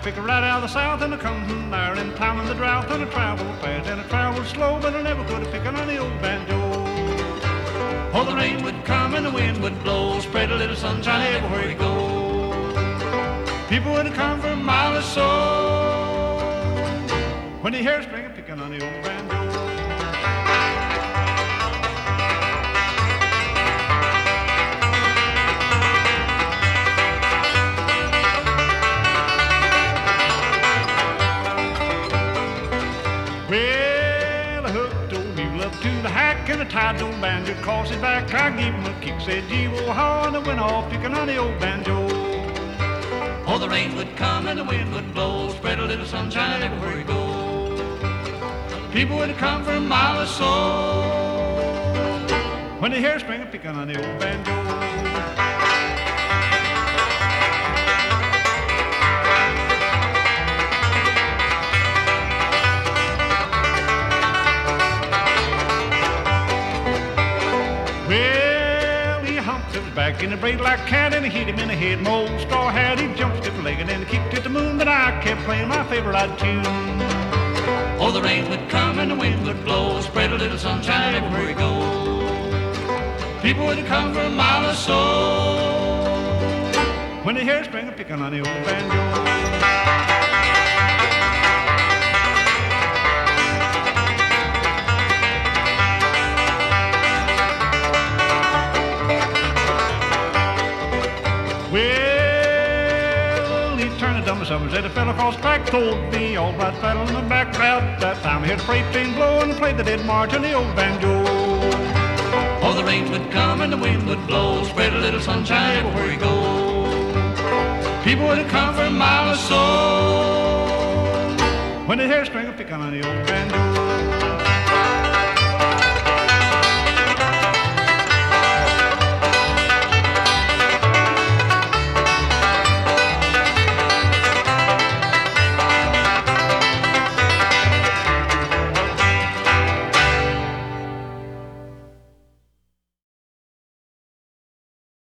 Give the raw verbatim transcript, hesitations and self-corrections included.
picked right out of the south, and I come from there in time in the drought, and I traveled fast, and I traveled slow, but I never could have picked on the old banjo. Oh, the rain would come and the wind would blow, spread a little sunshine everywhere you go. People would come for a mile or so when they hear Springer picking on the old banjo. Well, I hooked old mule up to the hack and I tied the old banjo across his back. I gave him a kick, said gee, whoa, haw, and I went off picking on the old banjo. Oh, the rain would come and the wind would blow, spread a little sunshine everywhere you go. People would come for a mile or so when they hear Springer picking on the old banjo. Well, he humped his back in a braid like a cat, and he hit him in the head, my old straw hat. He jumped stiff-legged and he kicked at the moon, but I kept playing my favorite tune. Oh, the rain would come and the wind would blow, spread a little sunshine everywhere you go. People would come for a mile or so when they hear Springer picking on the old banjo. Well, he turned a dumb summer, said a fella across the track told me, all right, paddle in the back crowd. That time I heard a freight train blow and played the dead march on the old banjo. Oh, the rain would come and the wind would blow, spread a little sunshine everywhere you go. People would come for a mile or so when they hear Springer picking on the old banjo.